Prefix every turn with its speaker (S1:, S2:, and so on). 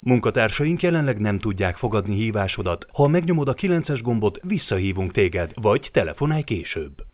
S1: Munkatársaink jelenleg nem tudják fogadni hívásodat. Ha megnyomod a 9-es gombot, visszahívunk téged, vagy telefonálj később.